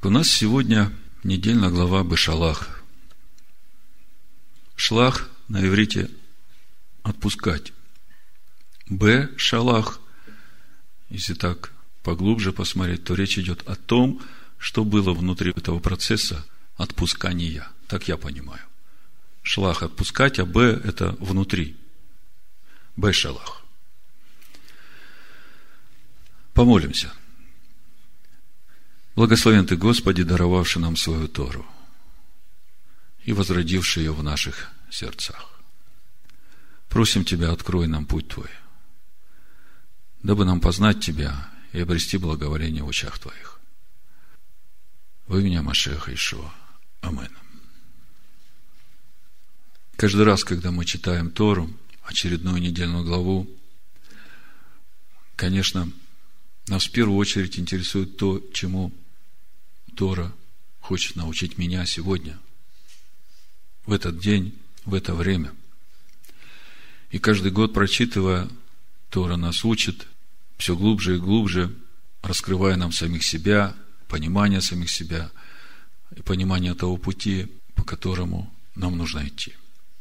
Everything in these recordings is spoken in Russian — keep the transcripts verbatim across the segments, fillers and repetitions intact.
У нас сегодня недельная глава Бешалах. Шлах на иврите отпускать. Бешалах, если так поглубже посмотреть, то речь идет о том, что было внутри этого процесса отпускания. Так я понимаю. Шлах отпускать, а Б это внутри. Бешалах. Помолимся. Благословен Ты, Господи, даровавший нам свою Тору и возродивший ее в наших сердцах. Просим Тебя, открой нам путь Твой, дабы нам познать Тебя и обрести благоволение в очах Твоих. Во имя Машеха Иешуа. Аминь. Каждый раз, когда мы читаем Тору, очередную недельную главу, конечно, нас в первую очередь интересует то, чему Тора хочет научить меня сегодня, в этот день, в это время. И каждый год, прочитывая, Тора нас учит все глубже и глубже, раскрывая нам самих себя, понимание самих себя и понимание того пути, по которому нам нужно идти.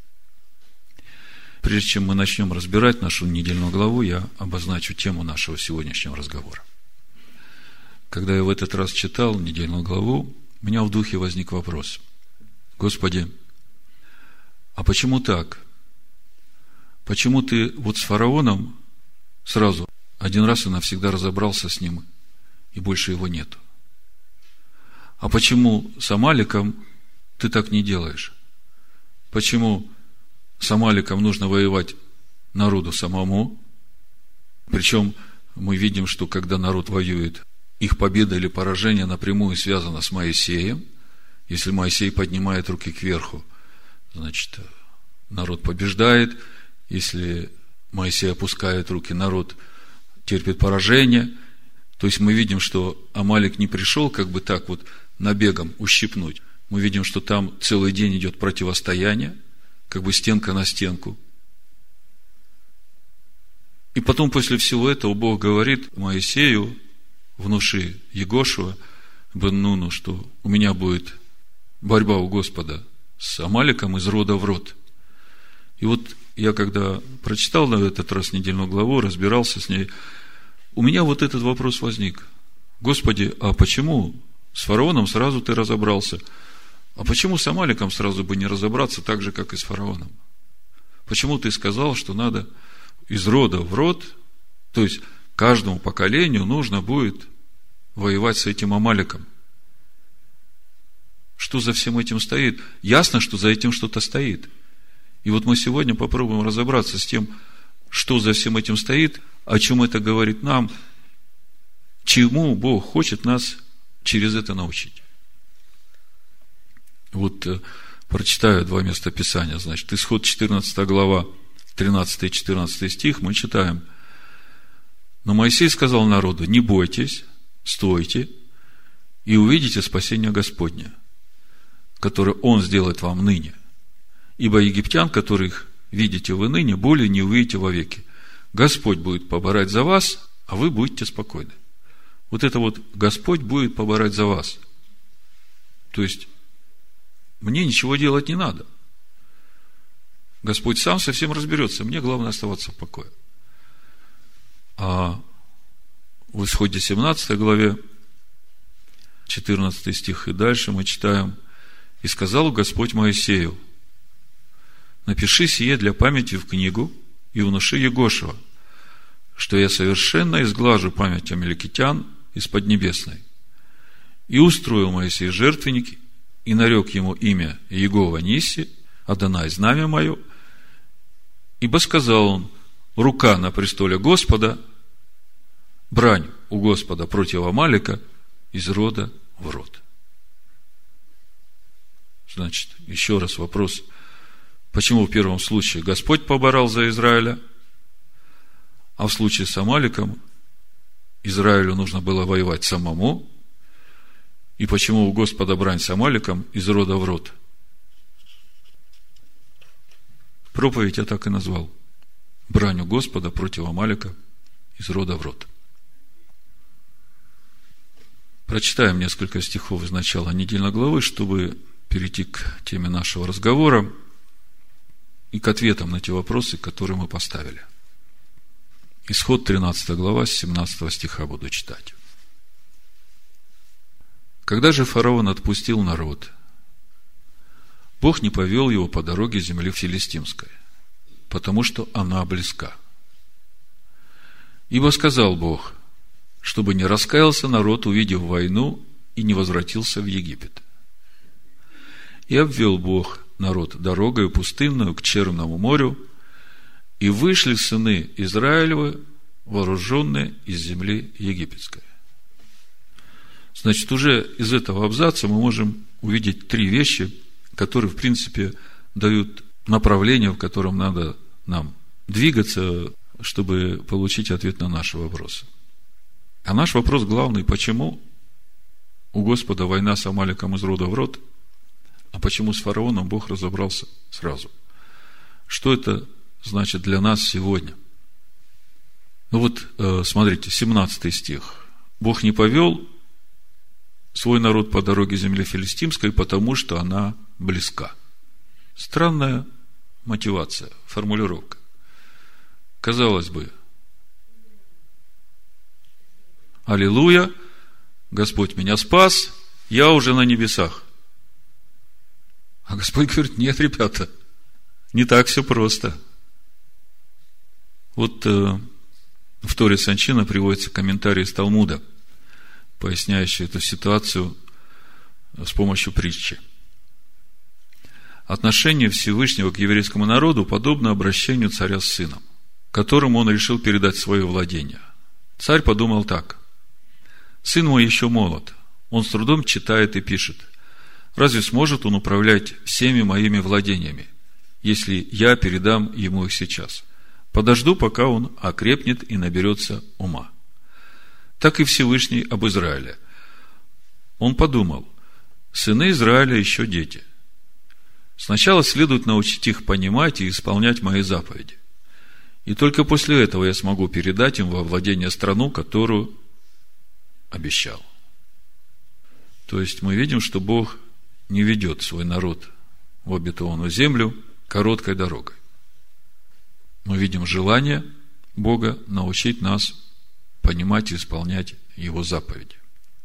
Прежде чем мы начнем разбирать нашу недельную главу, я обозначу тему нашего сегодняшнего разговора. Когда я в этот раз читал недельную главу, у меня в духе возник вопрос: Господи, а почему так? Почему Ты вот с фараоном сразу один раз и навсегда разобрался с ним, и больше его нету? А почему с Амаликом Ты так не делаешь? Почему с Амаликом нужно воевать народу самому? Причем мы видим, что когда народ воюет, их победа или поражение напрямую связано с Моисеем. Если Моисей поднимает руки кверху, значит, народ побеждает. Если Моисей опускает руки, народ терпит поражение. То есть мы видим, что Амалик не пришел как бы так вот набегом ущипнуть. Мы видим, что там целый день идет противостояние, как бы стенка на стенку. И потом, после всего этого, Бог говорит Моисею: внуши Егошуа бен Нуну, что у меня будет борьба у Господа с Амаликом из рода в род. И вот я, когда прочитал на этот раз недельную главу, разбирался с ней, у меня вот этот вопрос возник: Господи, а почему с фараоном сразу Ты разобрался? А почему с Амаликом сразу бы не разобраться так же, как и с фараоном? Почему Ты сказал, что надо из рода в род, то есть каждому поколению нужно будет воевать с этим Амаликом? Что за всем этим стоит? Ясно, что за этим что-то стоит. И вот мы сегодня попробуем разобраться с тем, что за всем этим стоит, о чем это говорит нам, чему Бог хочет нас через это научить. Вот прочитаю два места Писания. Значит, Исход четырнадцатая глава, тринадцатый и четырнадцатый стих, мы читаем: но Моисей сказал народу: не бойтесь, стойте, и увидите спасение Господне, которое Он сделает вам ныне. Ибо египтян, которых видите вы ныне, более не увидите вовеки. Господь будет поборать за вас, а вы будете спокойны. Вот это вот Господь будет поборать за вас. То есть мне ничего делать не надо. Господь сам со всем разберется. Мне главное оставаться в покое. А в Исходе семнадцатой главе, четырнадцатый стих и дальше мы читаем: и сказал Господь Моисею: напиши сие для памяти в книгу и внуши Егошуа, что я совершенно изглажу память амаликитян из Поднебесной. И устроил Моисей жертвенник, и нарек ему имя Егова Ниси, Адонай знамя мое, ибо сказал он: рука на престоле Господа, брань у Господа против Амалика из рода в род. Значит, еще раз вопрос: почему в первом случае Господь поборол за Израиля, а в случае с Амаликом Израилю нужно было воевать самому? И почему у Господа брань с Амаликом из рода в род? Проповедь я так и назвал: брань у Господа против Амалика из рода в род. Прочитаем несколько стихов из начала недельной главы, чтобы перейти к теме нашего разговора и к ответам на те вопросы, которые мы поставили. Исход тринадцатая глава, с семнадцатого стиха буду читать. Когда же фараон отпустил народ, Бог не повел его по дороге земли филистимской, потому что она близка. Ибо сказал Бог, чтобы не раскаялся народ, увидев войну, и не возвратился в Египет. И обвел Бог народ дорогою пустынную к Черному морю, и вышли сыны Израилевы, вооруженные из земли египетской. Значит, уже из этого абзаца мы можем увидеть три вещи, которые, в принципе, дают направление, в котором надо нам двигаться, чтобы получить ответ на наши вопросы. А наш вопрос главный: почему у Господа война с Амалеком из рода в род, а почему с фараоном Бог разобрался сразу? Что это значит для нас сегодня? Ну вот, смотрите, семнадцатый стих. Бог не повел свой народ по дороге земли филистимской, потому что она близка. Странная мотивация, формулировка. Казалось бы, аллилуйя, Господь меня спас, я уже на небесах. А Господь говорит: нет, ребята, не так все просто. Вот э, в Торе Санчина приводится комментарий из Талмуда, поясняющий эту ситуацию с помощью притчи. Отношение Всевышнего к еврейскому народу подобно обращению царя с сыном, которому он решил передать свое владение. Царь подумал так: сын мой еще молод, он с трудом читает и пишет. Разве сможет он управлять всеми моими владениями, если я передам ему их сейчас? Подожду, пока он окрепнет и наберется ума. Так и Всевышний об Израиле. Он подумал: сыны Израиля еще дети. Сначала следует научить их понимать и исполнять мои заповеди. И только после этого я смогу передать им во владение страну, которую обещал. То есть мы видим, что Бог не ведет свой народ в обетованную землю короткой дорогой. Мы видим желание Бога научить нас понимать и исполнять Его заповеди.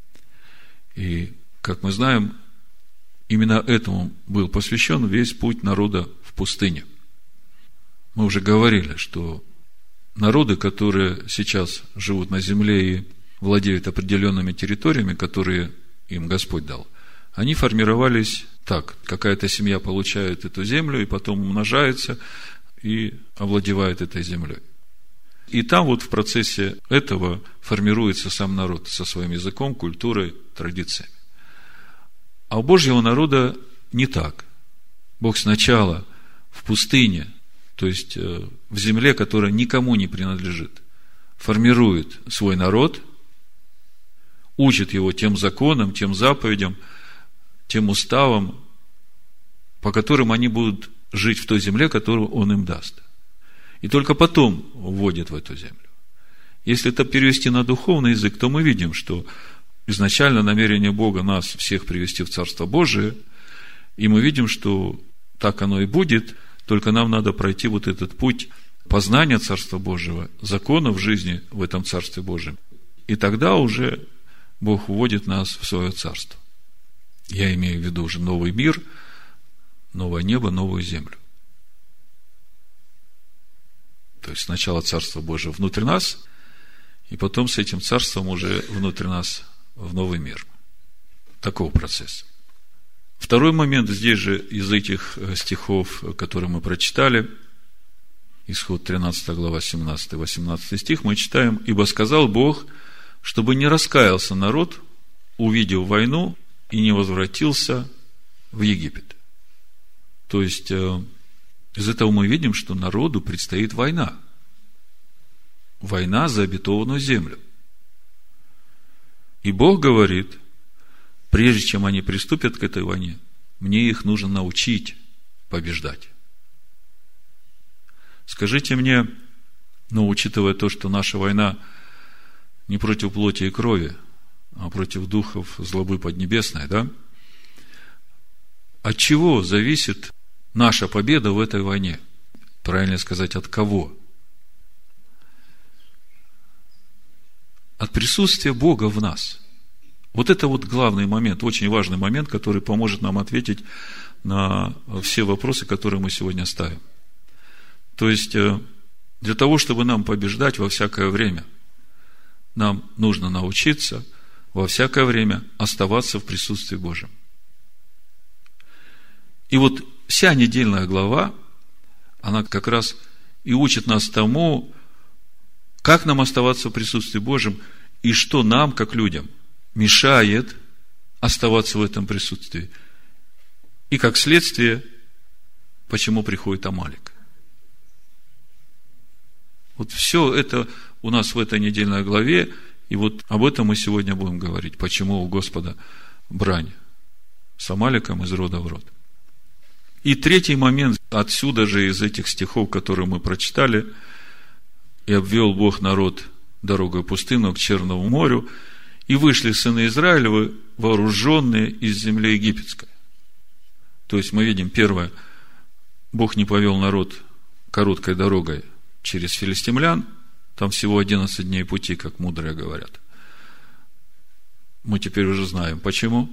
И, как мы знаем, именно этому был посвящен весь путь народа в пустыне. Мы уже говорили, что народы, которые сейчас живут на земле и владеют определенными территориями, которые им Господь дал, они формировались так: какая-то семья получает эту землю и потом умножается и овладевает этой землей. И там вот в процессе этого формируется сам народ со своим языком, культурой, традициями. А у Божьего народа не так. Бог сначала в пустыне, то есть в земле, которая никому не принадлежит, формирует свой народ, учит его тем законам, тем заповедям, тем уставам, по которым они будут жить в той земле, которую Он им даст. И только потом вводит в эту землю. Если это перевести на духовный язык, то мы видим, что изначально намерение Бога нас всех привести в Царство Божие, и мы видим, что так оно и будет, только нам надо пройти вот этот путь познания Царства Божьего, законов жизни в этом Царстве Божьем. И тогда уже Бог вводит нас в свое Царство. Я имею в виду уже новый мир, новое небо, новую землю. То есть сначала Царство Божие внутрь нас, и потом с этим Царством уже внутрь нас в новый мир. Такого процесса. Второй момент здесь же из этих стихов, которые мы прочитали, Исход тринадцатая глава, семнадцатый-восемнадцатый стих, мы читаем: «Ибо сказал Бог, чтобы не раскаялся народ, увидев войну, и не возвратился в Египет». То есть, из этого мы видим, что народу предстоит война. Война за обетованную землю. И Бог говорит: прежде чем они приступят к этой войне, мне их нужно научить побеждать. Скажите мне, ну, учитывая то, что наша война не против плоти и крови, против духов злобы поднебесной, да? От чего зависит наша победа в этой войне? Правильно сказать, от кого? От присутствия Бога в нас. Вот это вот главный момент, очень важный момент, который поможет нам ответить на все вопросы, которые мы сегодня ставим. То есть, для того, чтобы нам побеждать во всякое время, нам нужно научиться во всякое время оставаться в присутствии Божьем. И вот вся недельная глава, она как раз и учит нас тому, как нам оставаться в присутствии Божьем, и что нам, как людям, мешает оставаться в этом присутствии. И как следствие, почему приходит Амалик. Вот все это у нас в этой недельной главе, и вот об этом мы сегодня будем говорить. Почему у Господа брань с Амаликом из рода в род. И третий момент, отсюда же из этих стихов, которые мы прочитали: «И обвел Бог народ дорогой пустынную к Черному морю, и вышли сыны Израилевы, вооруженные из земли египетской». То есть мы видим, первое, Бог не повел народ короткой дорогой через филистимлян, там всего одиннадцать дней пути, как мудрые говорят. Мы теперь уже знаем, почему.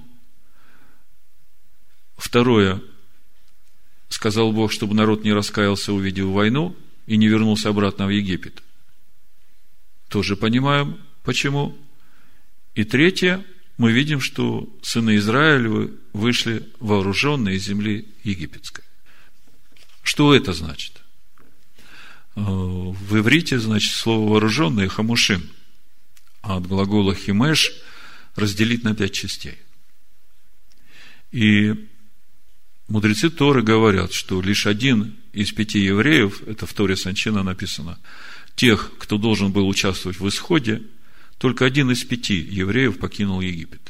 Второе, сказал Бог, чтобы народ не раскаялся, увидев войну, и не вернулся обратно в Египет. Тоже понимаем, почему. И третье, мы видим, что сыны Израилевы вышли вооруженные из земли египетской. Что это значит? В иврите, значит, слово вооруженные хамушим, а от глагола химеш разделить на пять частей. И мудрецы Торы говорят, что лишь один из пяти евреев, это в Торе Санчина написано, тех, кто должен был участвовать в исходе, только один из пяти евреев покинул Египет.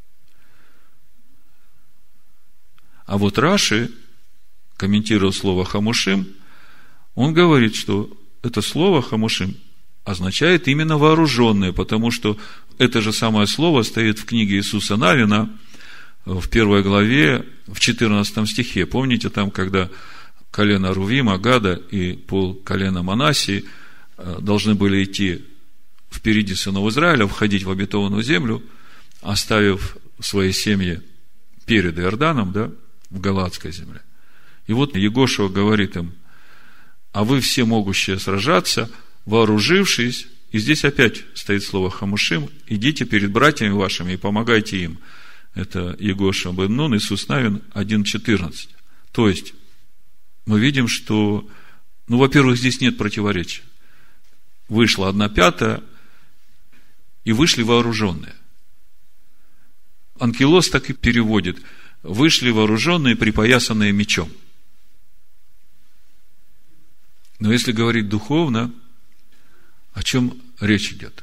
А вот Раши, комментируя слово хамушим, он говорит, что это слово хамушим означает именно вооруженные, потому что это же самое слово стоит в книге Иисуса Навина в первой главе, в четырнадцатом стихе. Помните, там, когда колено Рувима, Гада и пол колена Манассии должны были идти впереди сынов Израиля, входить в обетованную землю, оставив свои семьи перед Иорданом, да, в Галаадской земле. И вот Егошуа говорит им: а вы все могущие сражаться, вооружившись, и здесь опять стоит слово хамушим, идите перед братьями вашими и помогайте им. Это Егошуа бен Нун, Иисус Навин один четырнадцать. То есть, мы видим, что, ну, во-первых, здесь нет противоречия. Вышла одна пятая, и вышли вооруженные. Анкилос так и переводит: вышли вооруженные, припоясанные мечом. Но если говорить духовно, о чем речь идет?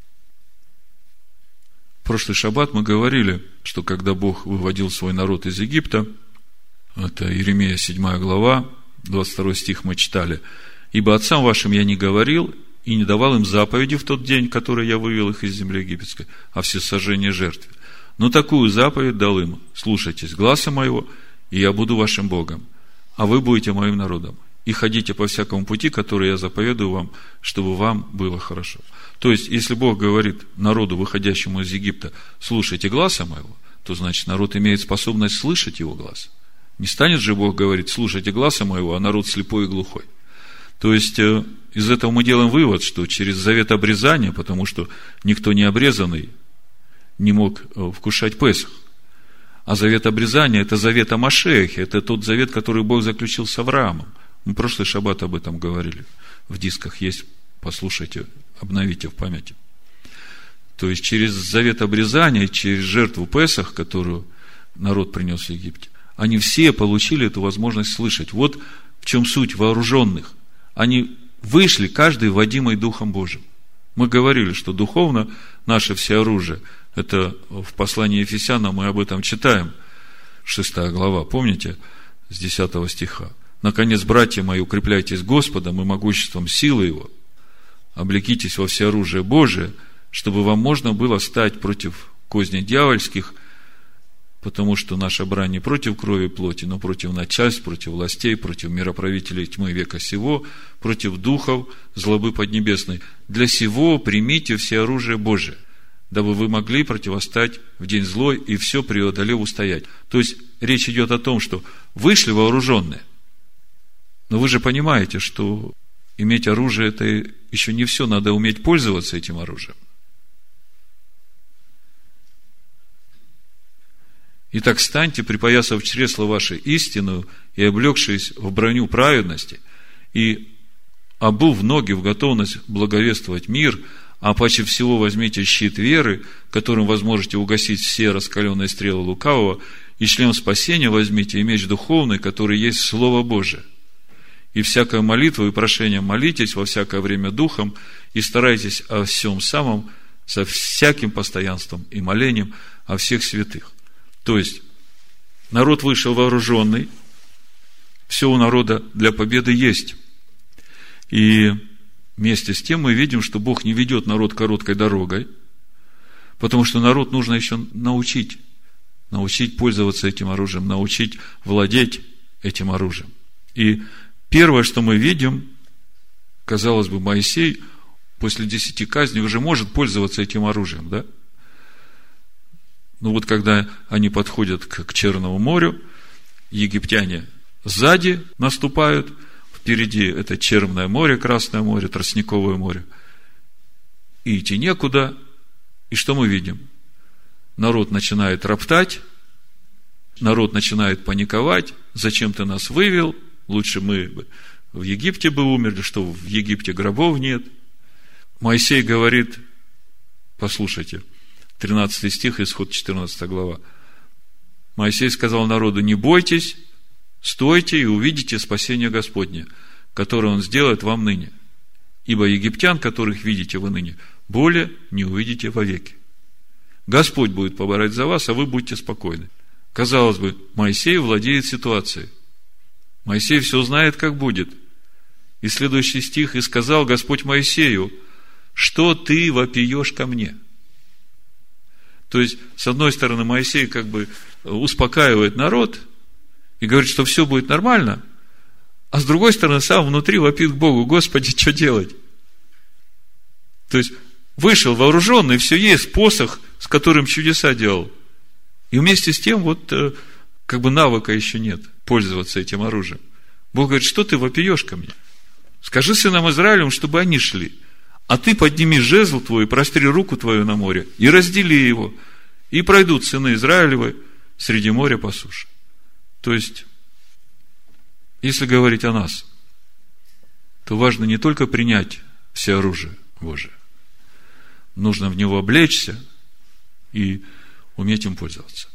В прошлый шаббат мы говорили, что когда Бог выводил свой народ из Египта, это Иеремия седьмая глава, двадцать второй стих мы читали: «Ибо отцам вашим я не говорил и не давал им заповеди в тот день, который я вывел их из земли египетской, о всесожжении жертве. Но такую заповедь дал им: слушайтесь гласа моего, и я буду вашим Богом, а вы будете моим народом. И ходите по всякому пути, который я заповедую вам, чтобы вам было хорошо». То есть, если Бог говорит народу, выходящему из Египта: слушайте гласа моего, то значит, народ имеет способность слышать его глаз. Не станет же Бог говорить: слушайте гласа моего, а народ слепой и глухой. То есть, из этого мы делаем вывод, что через завет обрезания, потому что никто не обрезанный не мог вкушать Песах. А завет обрезания – это завет о Машиахе, это тот завет, который Бог заключил с Авраамом. Мы прошлый шаббат об этом говорили. В дисках есть, послушайте, обновите в памяти. То есть, через завет обрезания, через жертву Песах, которую народ принес в Египте, они все получили эту возможность слышать. Вот в чем суть вооруженных. Они вышли, каждый водимый Духом Божьим. Мы говорили, что духовно наше всеоружие, это в послании Ефесянам мы об этом читаем, шестая глава, помните, с десятого стиха. «Наконец, братья мои, укрепляйтесь Господом и могуществом силы Его, облекитесь во всеоружие Божие, чтобы вам можно было стать против козней дьявольских, потому что наша брань не против крови и плоти, но против начальств, против властей, против мироправителей тьмы века сего, против духов злобы поднебесной. Для сего примите все оружие Божие, дабы вы могли противостать в день злой и все преодолев устоять. То есть, речь идет о том, что вышли вооруженные. Но вы же понимаете, что иметь оружие – это еще не все, надо уметь пользоваться этим оружием. Итак, станьте, припоясав чресла ваши истину и облегшись в броню праведности, и обув ноги в готовность благовествовать мир, а паче всего возьмите щит веры, которым возможете угасить все раскаленные стрелы лукавого, и шлем спасения возьмите, и меч духовный, который есть Слово Божие. И всякая молитва и прошение молитесь во всякое время духом, и старайтесь о всем самом со всяким постоянством и молением о всех святых. То есть, народ вышел вооруженный, все у народа для победы есть. И вместе с тем мы видим, что Бог не ведет народ короткой дорогой, потому что народ нужно еще научить, научить пользоваться этим оружием, научить владеть этим оружием. И первое, что мы видим, казалось бы, Моисей после десяти казней уже может пользоваться этим оружием, да? Ну вот, когда они подходят к, к Черному морю, египтяне сзади наступают, впереди это Черное море, Красное море, Тростниковое море. И идти некуда. И что мы видим? Народ начинает роптать, народ начинает паниковать. Зачем ты нас вывел? Лучше мы в Египте бы умерли, что в Египте гробов нет. Моисей говорит, послушайте, тринадцатый стих, Исход четырнадцатая глава. Моисей сказал народу: не бойтесь, стойте и увидите спасение Господне, которое Он сделает вам ныне. Ибо египтян, которых видите вы ныне, более не увидите вовеки. Господь будет поборать за вас, а вы будьте спокойны. Казалось бы, Моисей владеет ситуацией. Моисей все знает, как будет. И следующий стих: и сказал Господь Моисею: что ты вопиешь ко мне? То есть, с одной стороны, Моисей как бы успокаивает народ и говорит, что все будет нормально, а с другой стороны, сам внутри вопит к Богу: Господи, что делать? То есть, вышел вооруженный, все есть, посох, с которым чудеса делал. И вместе с тем, вот, как бы навыка еще нет пользоваться этим оружием. Бог говорит: что ты вопиешь ко мне? Скажи сынам Израилевым, чтобы они шли. А ты подними жезл твой, простри руку твою на море и раздели его, и пройдут сыны Израилевы среди моря по суше. То есть, если говорить о нас, то важно не только принять все оружие Божие, нужно в него облечься и уметь им пользоваться.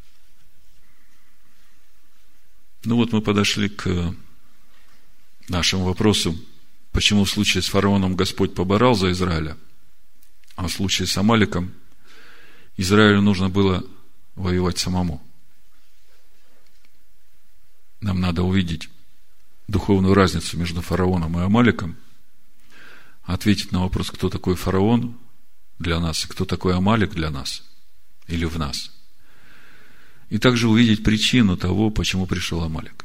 Ну вот мы подошли к нашему вопросу, почему в случае с фараоном Господь поборол за Израиля, а в случае с Амаликом Израилю нужно было воевать самому. Нам надо увидеть духовную разницу между фараоном и Амаликом, ответить на вопрос, кто такой фараон для нас и кто такой Амалик для нас или в нас. И также увидеть причину того, почему пришел Амалик.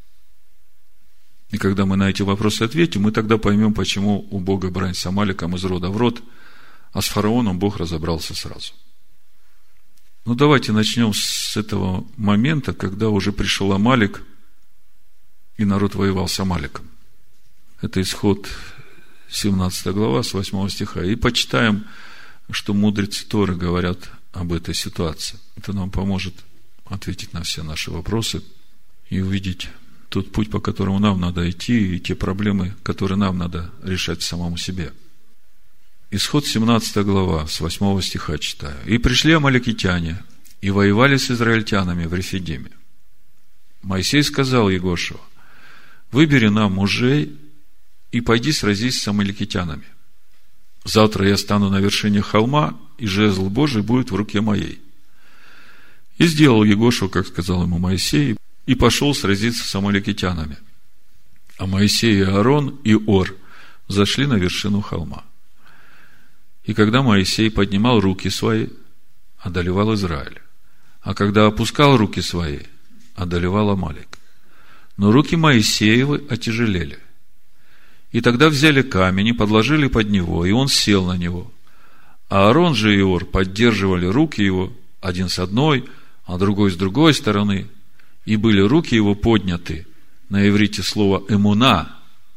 И когда мы на эти вопросы ответим, мы тогда поймем, почему у Бога брань с Амаликом из рода в род, а с фараоном Бог разобрался сразу. Ну, давайте начнем с этого момента, когда уже пришел Амалик, и народ воевал с Амаликом. Это Исход семнадцатая глава, с восьмого стиха. И почитаем, что мудрецы Торы говорят об этой ситуации. Это нам поможет ответить на все наши вопросы и увидеть тот путь, по которому нам надо идти, и те проблемы, которые нам надо решать самому себе. Исход семнадцатая глава, с восьмого стиха читаю. «И пришли амаликитяне, и воевали с израильтянами в Рефидиме. Моисей сказал Егошуа: выбери нам мужей и пойди сразись с амаликитянами. Завтра я стану на вершине холма, и жезл Божий будет в руке моей. И сделал Егошуа, как сказал ему Моисей, и пошел сразиться с амаликитянами. А Моисей и Аарон и Ор зашли на вершину холма. И когда Моисей поднимал руки свои, одолевал Израиль. А когда опускал руки свои, одолевал Амалик. Но руки Моисеевы отяжелели. И тогда взяли камень и подложили под него, и он сел на него. А Аарон же и Ор поддерживали руки его, один с одной, а другой с другой стороны, и были руки его подняты. На иврите слово «эмуна»,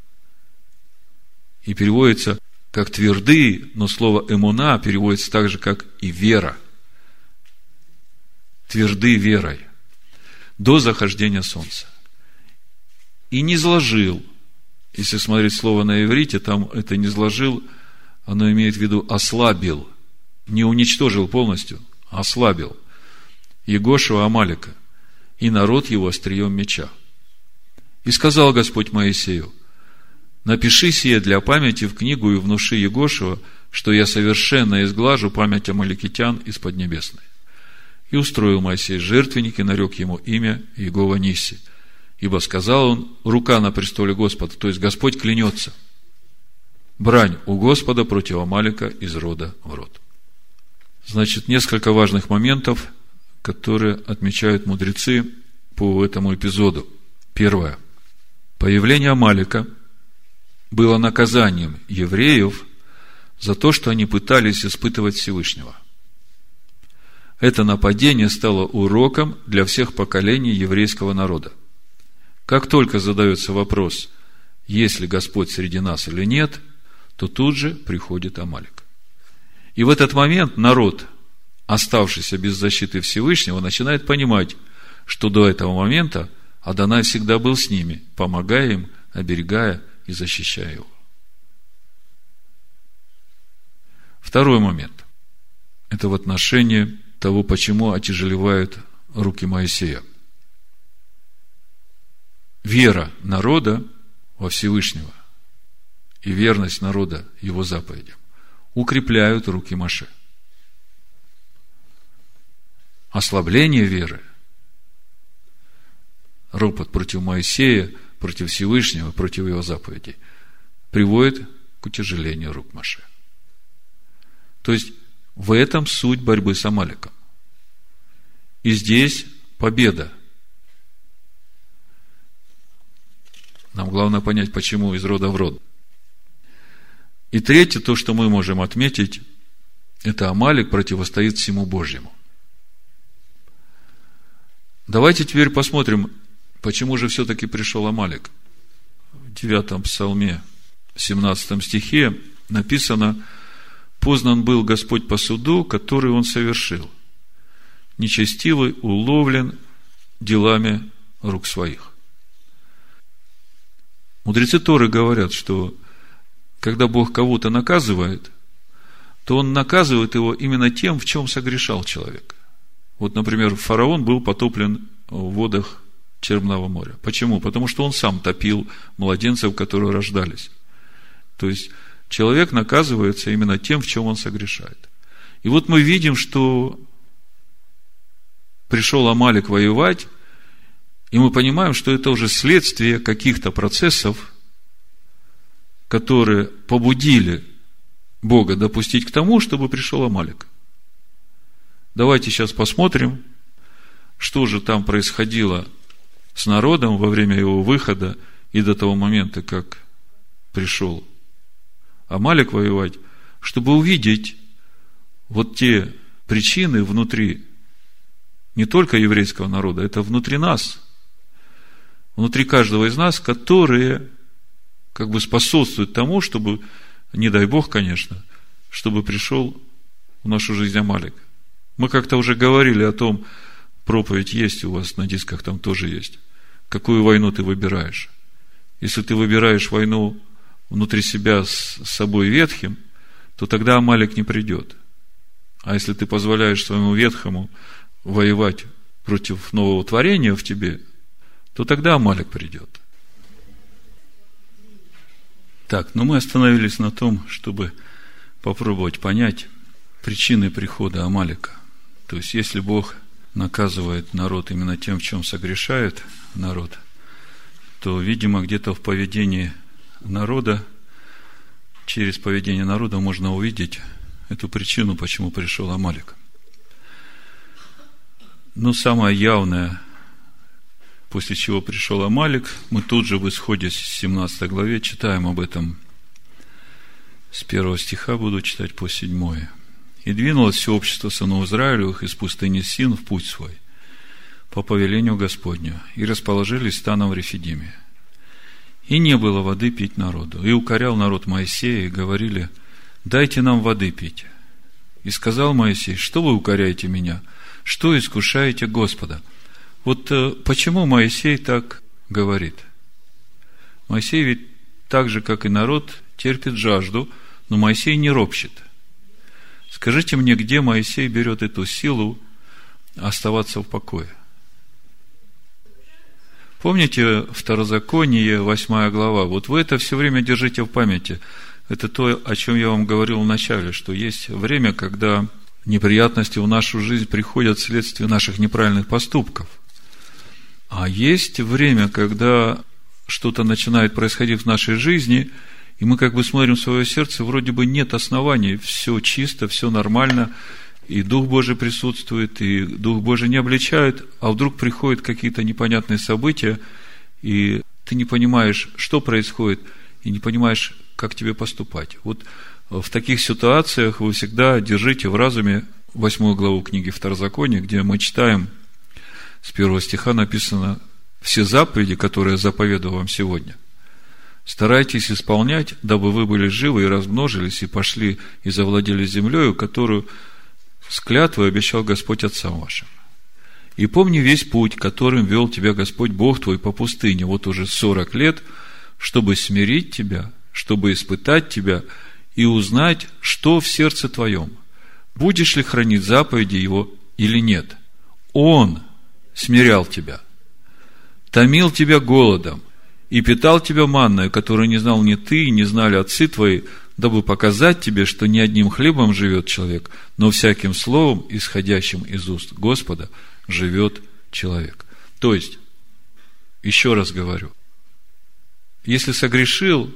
и переводится как «твердые», но слово «эмуна» переводится так же, как и «вера». Тверды верой до захождения солнца. И не зложил. Если смотреть слово на иврите, там это не зложил, оно имеет в виду ослабил. Не уничтожил полностью, а ослабил Егошева Амалика и народ его острием меча. И сказал Господь Моисею: напиши сие для памяти в книгу и внуши Егошева, что я совершенно изглажу память амаликитян из Поднебесной. И устроил Моисей жертвенник и нарек ему имя Иегова Нисси. Ибо сказал он: рука на престоле Господа, то есть Господь клянется. Брань у Господа против Амалика из рода в род. Значит, несколько важных моментов, которые отмечают мудрецы по этому эпизоду. Первое. Появление Амалика было наказанием евреев за то, что они пытались испытывать Всевышнего. Это нападение стало уроком для всех поколений еврейского народа. Как только задается вопрос, есть ли Господь среди нас или нет, то тут же приходит Амалик. И в этот момент народ, оставшийся без защиты Всевышнего, начинает понимать, что до этого момента Адонай всегда был с ними, помогая им, оберегая и защищая его. Второй момент. Это в отношении того, почему отяжелевают руки Моисея. Вера народа во Всевышнего и верность народа его заповедям укрепляют руки Моше. Ослабление веры, ропот против Моисея, против Всевышнего, против его заповедей приводит к утяжелению рук Моше. То есть, в этом суть борьбы с Амаликом. И здесь победа. Нам главное понять, почему из рода в род. И третье, то, что мы можем отметить, это Амалик противостоит всему Божьему. Давайте теперь посмотрим, почему же все-таки пришел Амалик. В девятом псалме, семнадцатом стихе написано: познан был Господь по суду, который он совершил. Нечестивый уловлен делами рук своих. Мудрецы Торы говорят, что когда Бог кого-то наказывает, то он наказывает его именно тем, в чем согрешал человек. Вот, например, фараон был потоплен в водах Черного моря. Почему? Потому что он сам топил младенцев, которые рождались. То есть, человек наказывается именно тем, в чем он согрешает. И вот мы видим, что пришел Амалик воевать, и мы понимаем, что это уже следствие каких-то процессов, которые побудили Бога допустить к тому, чтобы пришел Амалик. Давайте сейчас посмотрим, что же там происходило с народом во время его выхода и до того момента, как пришел Амалик воевать, чтобы увидеть вот те причины внутри не только еврейского народа, это внутри нас, внутри каждого из нас, которые как бы способствуют тому, чтобы, не дай Бог, конечно, чтобы пришел в нашу жизнь Амалик. Мы как-то уже говорили о том, проповедь есть у вас на дисках, там тоже есть. Какую войну ты выбираешь? Если ты выбираешь войну внутри себя с собой ветхим, то тогда Амалик не придет. А если ты позволяешь своему ветхому воевать против нового творения в тебе, то тогда Амалик придет. Так, но мы остановились на том, чтобы попробовать понять причины прихода Амалика. То есть, если Бог наказывает народ именно тем, в чем согрешает народ, то, видимо, где-то в поведении народа, через поведение народа можно увидеть эту причину, почему пришел Амалик. Но самое явное, после чего пришел Амалик, мы тут же в Исходе семнадцатой главе читаем об этом. С первого стиха буду читать по седьмое. «И двинулось все общество сынов Израилевых из пустыни Син в путь свой, по повелению Господню, и расположились станом в Рефидиме. И не было воды пить народу. И укорял народ Моисея, и говорили: дайте нам воды пить. И сказал Моисей: что вы укоряете меня? Что искушаете Господа?» Вот э, почему Моисей так говорит? Моисей ведь так же, как и народ, терпит жажду, но Моисей не ропщет. Скажите мне, где Моисей берет эту силу оставаться в покое? Помните Второзаконие, восьмая глава? Вот вы это все время держите в памяти. Это то, о чем я вам говорил в начале, что есть время, когда неприятности в нашу жизнь приходят вследствие наших неправильных поступков. А есть время, когда что-то начинает происходить в нашей жизни, и мы как бы смотрим в свое сердце, вроде бы нет оснований, все чисто, все нормально, и Дух Божий присутствует, и Дух Божий не обличает, а вдруг приходят какие-то непонятные события, и ты не понимаешь, что происходит, и не понимаешь, как тебе поступать. Вот в таких ситуациях вы всегда держите в разуме восьмую главу книги Второзакония, где мы читаем, с первого стиха написано: «Все заповеди, которые я заповедую вам сегодня, старайтесь исполнять, дабы вы были живы и размножились, и пошли и завладели землею, которую с клятвой обещал Господь отцам вашим. И помни весь путь, которым вел тебя Господь Бог твой по пустыне, вот уже сорок лет, чтобы смирить тебя, чтобы испытать тебя и узнать, что в сердце твоем, будешь ли хранить заповеди Его или нет. Он смирял тебя, томил тебя голодом и питал тебя манной, которую не знал ни ты, и не знали отцы твои, дабы показать тебе, что не одним хлебом живет человек, но всяким словом, исходящим из уст Господа, живет человек». То есть, еще раз говорю, если согрешил,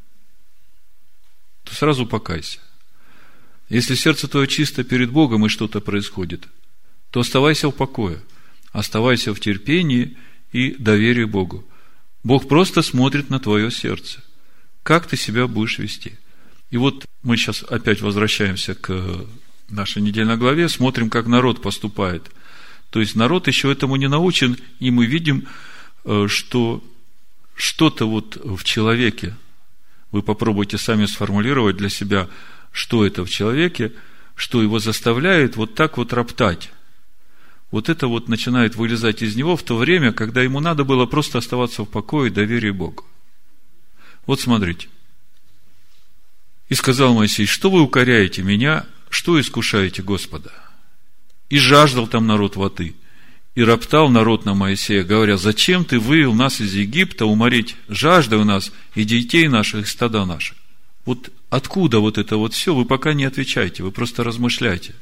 то сразу покайся. Если сердце твое чисто перед Богом и что-то происходит, то оставайся в покое, оставайся в терпении и доверии Богу. Бог просто смотрит на твое сердце. Как ты себя будешь вести? И вот мы сейчас опять возвращаемся к нашей недельной главе, смотрим, как народ поступает. То есть народ еще этому не научен, и мы видим, что что-то вот в человеке, вы попробуйте сами сформулировать для себя, что это в человеке, что его заставляет вот так вот роптать. Вот это вот начинает вылезать из него в то время, когда ему надо было просто оставаться в покое и доверии Богу. Вот смотрите. «И сказал Моисей: что вы укоряете меня, что искушаете Господа? И жаждал там народ воды, и роптал народ на Моисея, говоря: зачем ты вывел нас из Египта уморить жаждой у нас и детей наших, и стада наших?» Вот откуда вот это вот все, вы пока не отвечаете, вы просто размышляйте.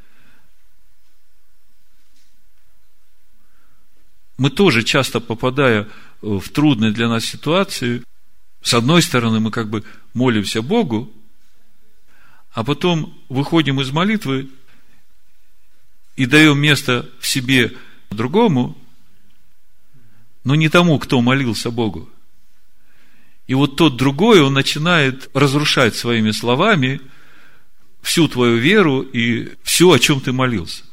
Мы тоже, часто попадая в трудные для нас ситуации, с одной стороны, мы как бы молимся Богу, а потом выходим из молитвы и даем место в себе другому, но не тому, кто молился Богу. И вот тот другой, он начинает разрушать своими словами всю твою веру и все, о чем ты молился.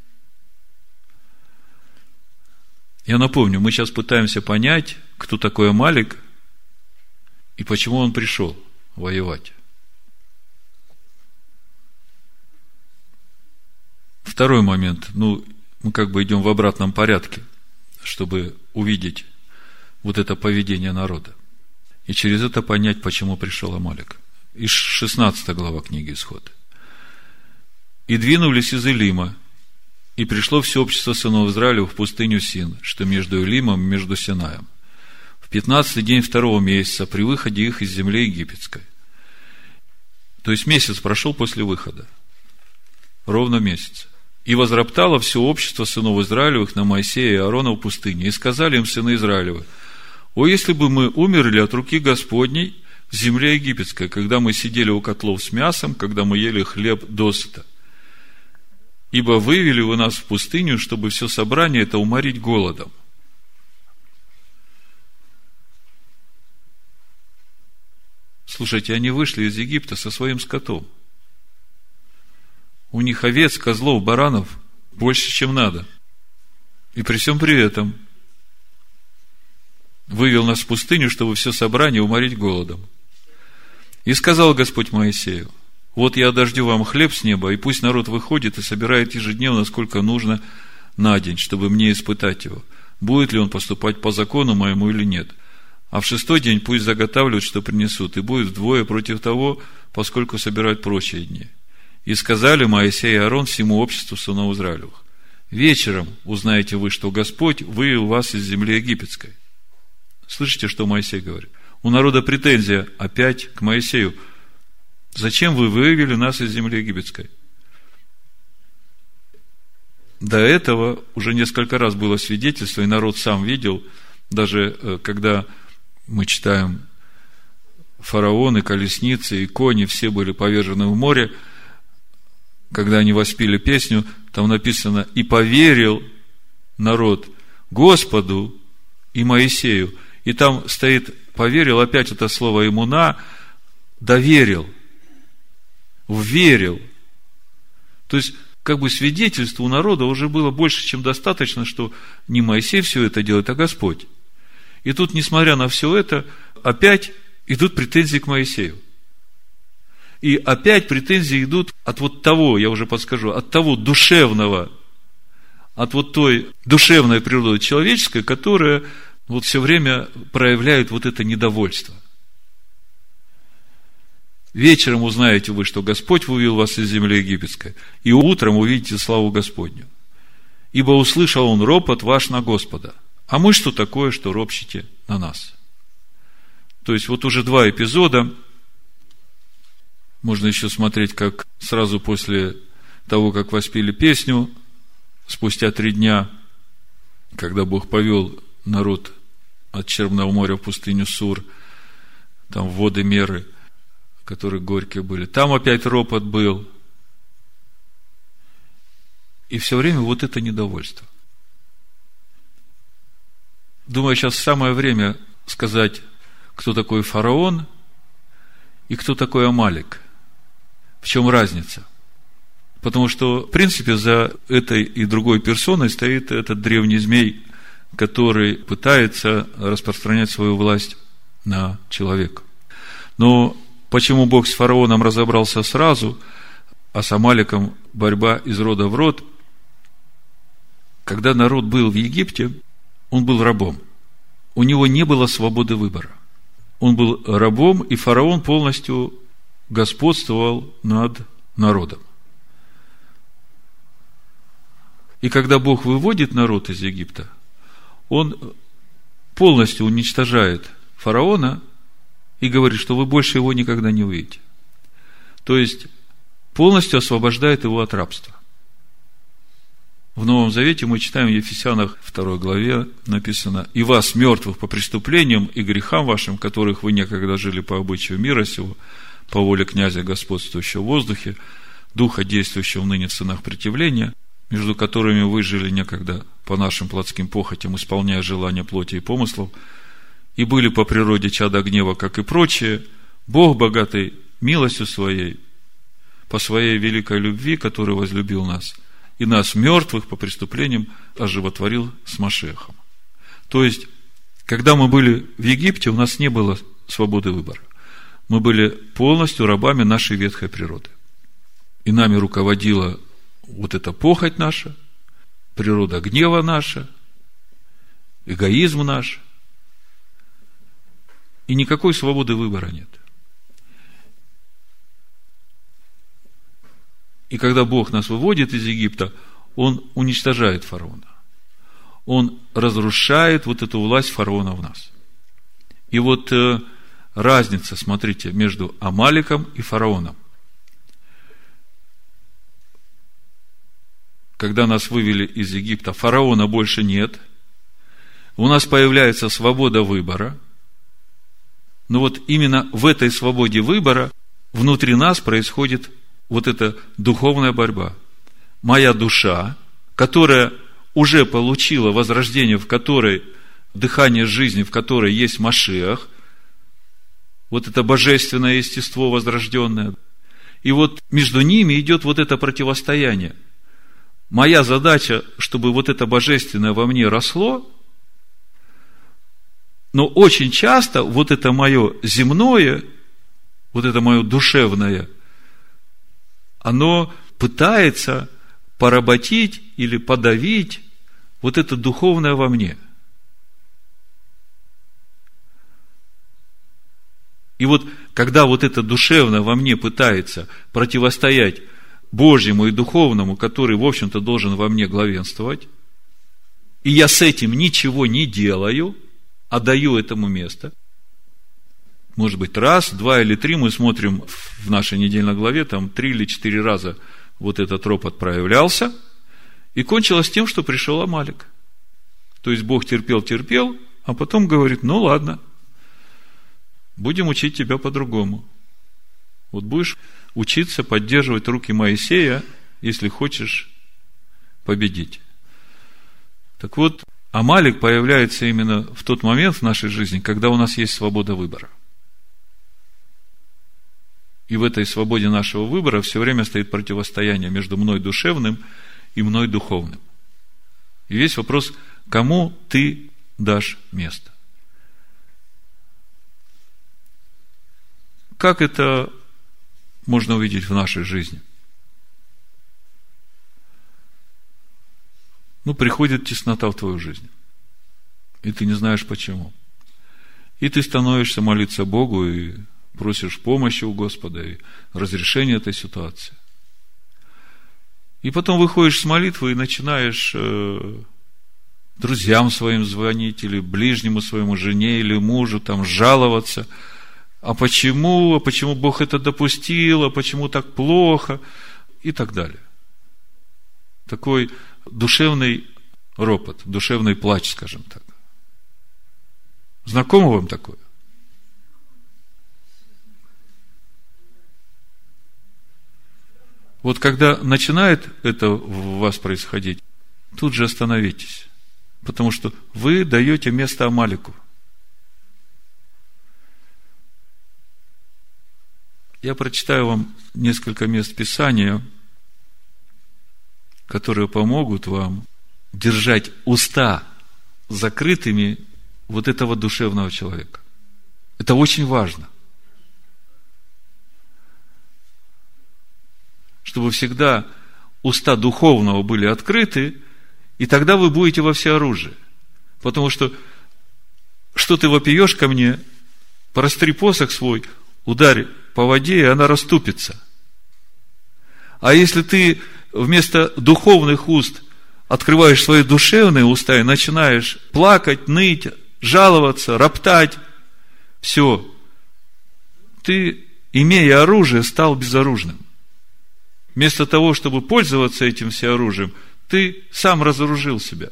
Я напомню, мы сейчас пытаемся понять, кто такой Амалик и почему он пришел воевать. Второй момент. Ну, мы как бы идем в обратном порядке, чтобы увидеть вот это поведение народа. И через это понять, почему пришел Амалик. И шестнадцатая глава книги Исход. «И двинулись из Илима, и пришло все общество сынов Израиля в пустыню Син, что между Илимом и между Синаем, в пятнадцатый день второго месяца, при выходе их из земли египетской». То есть месяц прошел после выхода. Ровно месяц. «И возроптало все общество сынов Израилевых на Моисея и Аарона в пустыне, и сказали им сыны Израилевы: о, если бы мы умерли от руки Господней в земле египетской, когда мы сидели у котлов с мясом, когда мы ели хлеб досыта. ибо вывели вы нас в пустыню, чтобы все собрание это уморить голодом. Слушайте, они вышли из Египта со своим скотом. У них овец, козлов, баранов больше, чем надо. И при всем при этом вывел нас в пустыню, чтобы все собрание уморить голодом. И сказал Господь Моисею: вот я дождю вам хлеб с неба, и пусть народ выходит и собирает ежедневно, сколько нужно на день, чтобы мне испытать его, будет ли он поступать по закону моему или нет. А в шестой день пусть заготавливают, что принесут, и будет вдвое против того, поскольку собирают прочие дни. И сказали Моисей и Аарон всему обществу сынов Израилевых: вечером узнаете вы, что Господь вывел вас из земли египетской. Слышите, что Моисей говорит? У народа претензия опять к Моисею: зачем вы вывели нас из земли египетской? До этого уже несколько раз было свидетельство, и народ сам видел, даже когда мы читаем фараоны, колесницы и кони, все были повержены в море. Когда они воспели песню, там написано: и поверил народ Господу и Моисею. И там стоит поверил, опять это слово имуна, доверил, вверил. То есть, как бы свидетельство у народа уже было больше, чем достаточно, что не Моисей все это делает, а Господь. И тут, несмотря на все это, опять идут претензии к Моисею. И опять претензии идут от вот того, я уже подскажу, от того душевного, от вот той душевной природы человеческой, которая вот все время проявляет вот это недовольство. Вечером узнаете вы, что Господь вывел вас из земли египетской, и утром увидите славу Господню. Ибо услышал он ропот ваш на Господа. А мы что такое, что ропщите на нас? То есть, вот уже два эпизода. Можно еще смотреть, как сразу после того, как воспели песню, спустя три дня, когда Бог повел народ от Черного моря в пустыню Сур, там воды Меры, которые горькие были, там опять ропот был. И все время вот это недовольство. Думаю, сейчас самое время сказать, кто такой фараон и кто такой Амалик. В чем разница? Потому что, в принципе, за этой и другой персоной стоит этот древний змей, который пытается распространять свою власть на человека. Но почему Бог с фараоном разобрался сразу, а с Амаликом борьба из рода в род? Когда народ был в Египте, он был рабом. У него не было свободы выбора. Он был рабом, и фараон полностью господствовал над народом. И когда Бог выводит народ из Египта, он полностью уничтожает фараона и говорит, что вы больше его никогда не увидите. То есть, полностью освобождает его от рабства. В Новом Завете мы читаем в Ефесянах второй главе написано: «И вас, мертвых по преступлениям и грехам вашим, которых вы некогда жили по обычаю мира сего, по воле князя, господствующего в воздухе, духа, действующего ныне в сынах противления, между которыми вы жили некогда по нашим плотским похотям, исполняя желания плоти и помыслов, и были по природе чада гнева, как и прочие, Бог, богатый милостью своей, по своей великой любви, который возлюбил нас, и нас, мертвых по преступлениям, оживотворил с Машиахом». То есть, когда мы были в Египте, у нас не было свободы выбора. Мы были полностью рабами нашей ветхой природы. И нами руководила вот эта похоть наша, природа гнева наша, эгоизм наш. И никакой свободы выбора нет. И когда Бог нас выводит из Египта, Он уничтожает фараона. Он разрушает вот эту власть фараона в нас. И вот э, разница, смотрите, между Амаликом и фараоном. Когда нас вывели из Египта, фараона больше нет. У нас появляется свобода выбора. Но вот именно в этой свободе выбора внутри нас происходит вот эта духовная борьба. моя душа, которая уже получила возрождение, в которой дыхание жизни, в которой есть Машиах, вот это божественное естество возрожденное. И вот между ними идет вот это противостояние. Моя задача, чтобы вот это божественное во мне росло, но очень часто вот это мое земное, вот это мое душевное, оно пытается поработить или подавить вот это духовное во мне. И вот, когда вот это душевное во мне пытается противостоять Божьему и духовному, который, в общем-то, должен во мне главенствовать, и я с этим ничего не делаю, а даю этому место, может быть, раз, два или три мы смотрим в нашей недельной главе, там три или четыре раза вот этот ропот проявлялся, и кончилось тем, что пришел Амалик. То есть, Бог терпел-терпел, а потом говорит: ну ладно, будем учить тебя по-другому. Вот будешь учиться поддерживать руки Моисея, если хочешь победить. Так вот, Амалик появляется именно в тот момент в нашей жизни, когда у нас есть свобода выбора. И в этой свободе нашего выбора все время стоит противостояние между мной душевным и мной духовным. И весь вопрос, кому ты дашь место. Как это можно увидеть в нашей жизни? Ну, приходит теснота в твою жизнь, и ты не знаешь почему. И ты становишься молиться Богу, и просишь помощи у Господа, и разрешения этой ситуации. И потом выходишь с молитвы и начинаешь э, друзьям своим звонить, или ближнему своему, жене или мужу, там, жаловаться. А почему? А почему Бог это допустил? А почему так плохо? И так далее. Такой душевный ропот, душевный плач, скажем так. Знакомо вам такое? Вот когда начинает это в вас происходить, тут же остановитесь. Потому что вы даете место Амалику. Я прочитаю вам несколько мест Писания, которые помогут вам держать уста закрытыми вот этого душевного человека. Это очень важно. Чтобы всегда уста духовного были открыты, и тогда вы будете во всеоружии. Потому что, что ты вопиешь ко мне, простри посох свой, ударь по воде, и она расступится. А если ты вместо духовных уст открываешь свои душевные уста и начинаешь плакать, ныть, жаловаться, роптать, все, ты, имея оружие, стал безоружным. Вместо того, чтобы пользоваться этим всеоружием, ты сам разоружил себя.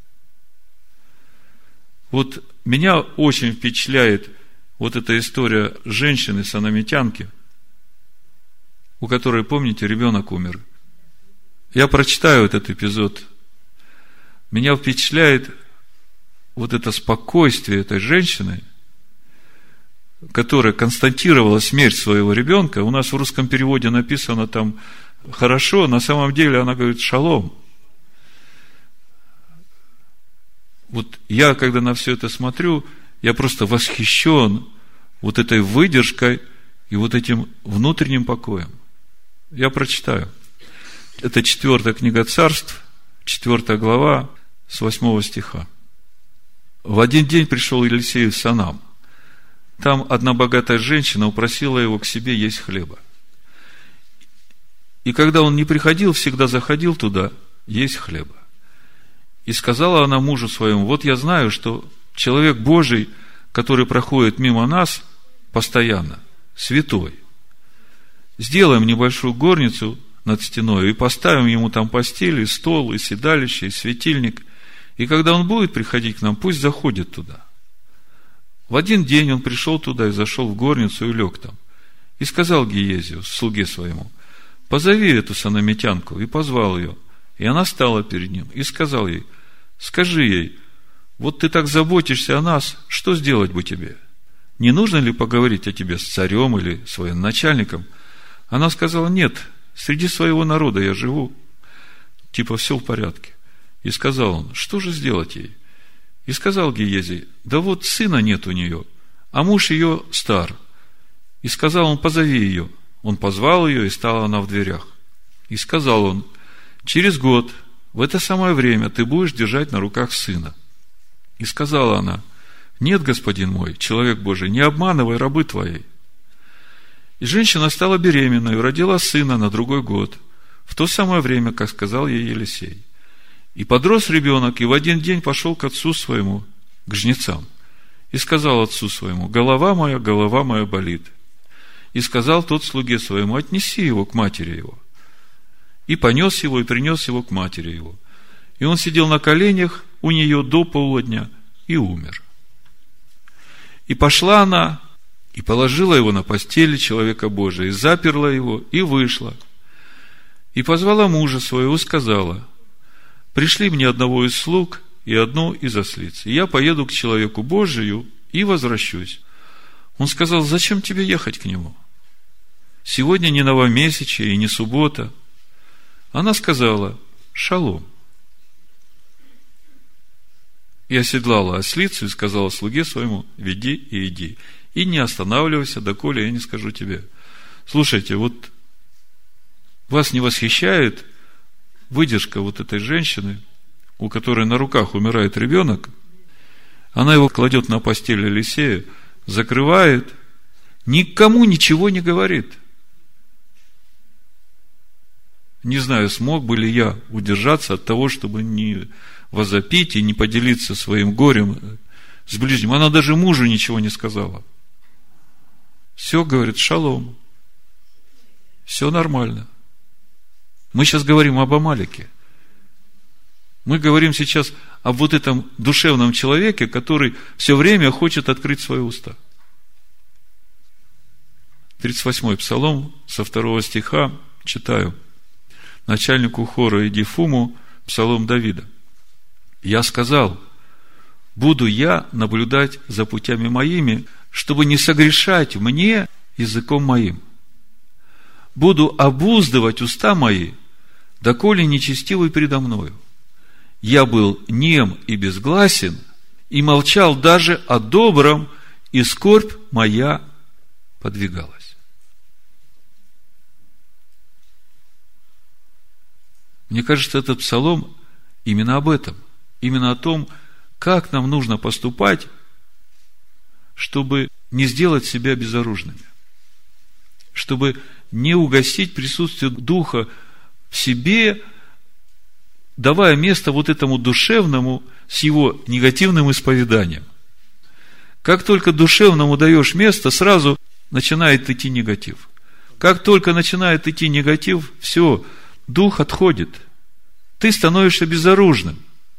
Вот меня очень впечатляет вот эта история женщины-санамитянки, у которой, помните, ребенок умер. Я прочитаю этот эпизод. Меня впечатляет вот это спокойствие этой женщины, которая констатировала смерть своего ребенка. У нас в русском переводе написано там хорошо, на самом деле она говорит шалом. Вот я, когда на все это смотрю, я просто восхищен вот этой выдержкой и вот этим внутренним покоем. Я прочитаю. Это четвертая книга Царств, четвертая глава, с восьмого стиха. В один день пришел Елисей в Санам. Там одна богатая женщина упросила его к себе есть хлеба. И когда он не приходил, всегда заходил туда есть хлеба. И сказала она мужу своему: вот я знаю, что человек Божий, который проходит мимо нас постоянно, святой. Сделаем небольшую горницу над стеной и поставим ему там постель, и стол, и седалище, и светильник. И когда он будет приходить к нам, пусть заходит туда. В один день он пришел туда и зашел в горницу и лег там. И сказал Гиезию, слуге своему: позови эту санамитянку. И позвал ее. И она стала перед ним и сказал ей: скажи ей, вот ты так заботишься о нас, что сделать бы тебе? Не нужно ли поговорить о тебе с царем или с военачальником? Она сказала: нет, среди своего народа я живу. Типа, все в порядке. И сказал он: что же сделать ей? И сказал Гиези: да вот сына нет у нее, а муж ее стар. И сказал он: позови ее. Он позвал ее, и стала она в дверях. И сказал он: через год, в это самое время, ты будешь держать на руках сына. И сказала она: нет, господин мой, человек Божий, не обманывай рабы твоей. И женщина стала беременной, родила сына на другой год, в то самое время, как сказал ей Елисей. И подрос ребенок, и в один день пошел к отцу своему, к жнецам, и сказал отцу своему: голова моя, голова моя болит. И сказал тот слуге своему: отнеси его к матери его. И понес его, и принес его к матери его. И он сидел на коленях у нее до полудня и умер. И пошла она, и положила его на постели человека Божия, и заперла его, и вышла. И позвала мужа своего, и сказала: пришли мне одного из слуг и одну из ослиц, и я поеду к человеку Божию и возвращусь. Он сказал: зачем тебе ехать к нему? Сегодня не новомесячие и не суббота. Она сказала: шалом. И оседлала ослицу и сказала слуге своему: веди и иди, и не останавливайся, доколе я не скажу тебе. Слушайте, вот вас не восхищает выдержка вот этой женщины, у которой на руках умирает ребенок? Она его кладет на постель Елисея, закрывает, никому ничего не говорит. Не знаю, смог бы ли я удержаться от того, чтобы не возопить и не поделиться своим горем с ближним. Она даже мужу ничего не сказала. Все, говорит, шалом. Все нормально. Мы сейчас говорим об Амалике. Мы говорим сейчас об вот этом душевном человеке, который все время хочет открыть свои уста. тридцать восьмой Псалом, со второго стиха читаю. Начальнику хора Идифуму, Псалом Давида. Я сказал: буду я наблюдать за путями моими, чтобы не согрешать мне языком моим. Буду обуздывать уста мои, доколе нечестивый предо мною. Я был нем и безгласен, и молчал даже о добром, и скорбь моя подвигалась. Мне кажется, этот псалом именно об этом, именно о том, как нам нужно поступать, чтобы не сделать себя безоружными, чтобы не угасить присутствие Духа в себе, давая место вот этому душевному с его негативным исповеданием. Как только душевному даешь место, сразу начинает идти негатив. Как только начинает идти негатив, все, Дух отходит. Ты становишься безоружным.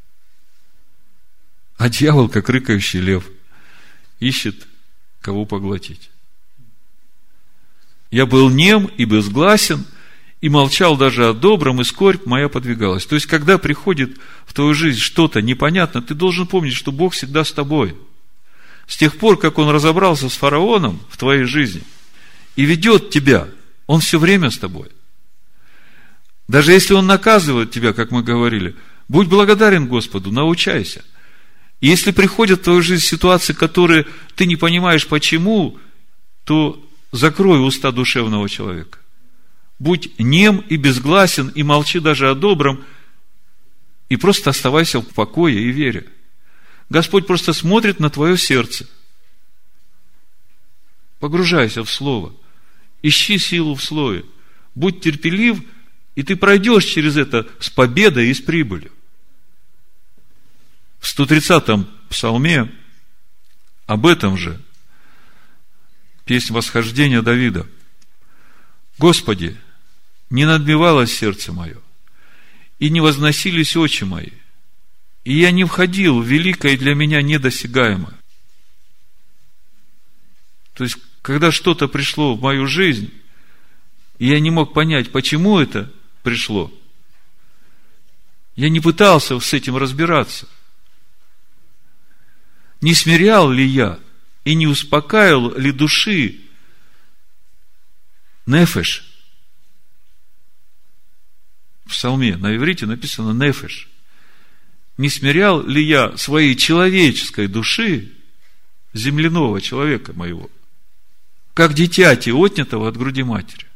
А дьявол, как рыкающий лев, ищет, кого поглотить. Я был нем и безгласен, и молчал даже о добром, и скорбь моя подвигалась. То есть, когда приходит в твою жизнь что-то непонятное, ты должен помнить, что Бог всегда с тобой. С тех пор, как Он разобрался с фараоном в твоей жизни и ведет тебя, Он все время с тобой. Даже если Он наказывает тебя, как мы говорили, будь благодарен Господу, научайся. И если приходят в твою жизнь ситуации, которые ты не понимаешь почему, то закрой уста душевного человека. Будь нем и безгласен, и молчи даже о добром, и просто оставайся в покое и вере. Господь просто смотрит на твое сердце. Погружайся в Слово. Ищи силу в Слове. Будь терпелив, и ты пройдешь через это с победой и с прибылью. В сто тридцатом псалме об этом же песнь восхождения Давида. Господи, не надмевалось сердце мое, и не возносились очи мои, и я не входил в великое для меня недосягаемое. То есть, когда что-то пришло в мою жизнь, и я не мог понять, почему это пришло, Я не пытался с этим разбираться. Не смирял ли я и не успокаивал ли души нефеш? В псалме на иврите написано нефеш. Не смирял ли я своей человеческой души, земляного человека моего, как дитяти, отнятого от груди матери?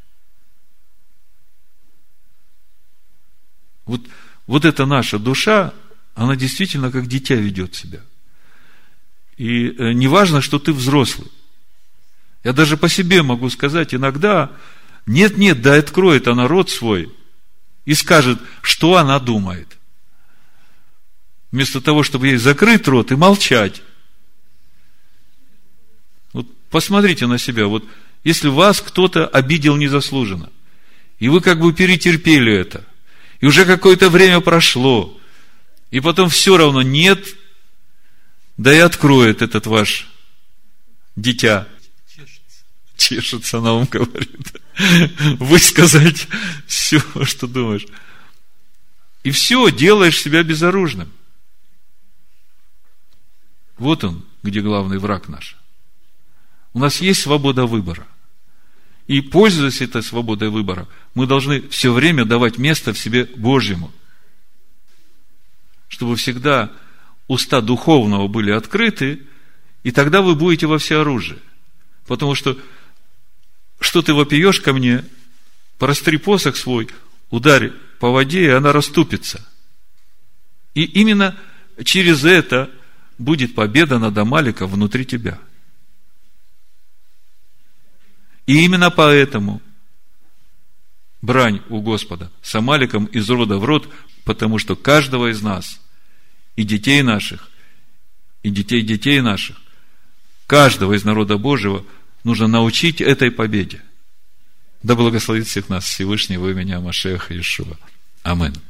Вот, вот эта наша душа, она действительно как дитя ведет себя. И не важно, что ты взрослый. Я даже по себе могу сказать, иногда, нет-нет, да откроет она рот свой и скажет, что она думает. Вместо того, чтобы ей закрыть рот и молчать. Вот посмотрите на себя. Вот если вас кто-то обидел незаслуженно, и вы как бы перетерпели это, и уже какое-то время прошло, и потом все равно нет, да и откроет этот ваш дитя. Чешется. Чешется, она вам говорит. Высказать все, что думаешь. И все, делаешь себя безоружным. Вот он, где главный враг наш. У нас есть свобода выбора. И, пользуясь этой свободой выбора, мы должны все время давать место в себе Божьему. Чтобы всегда уста духовного были открыты, и тогда вы будете во всеоружии. Потому что, что ты вопиешь ко мне, простри посох свой, ударь по воде, и она расступится. И именно через это будет победа над Амалеком внутри тебя. И именно поэтому брань у Господа с Амалеком из рода в род, потому что каждого из нас, и детей наших, и детей детей наших, каждого из народа Божьего нужно научить этой победе. Да благословит всех нас Всевышний во имя Машеха Иешуа. Амин.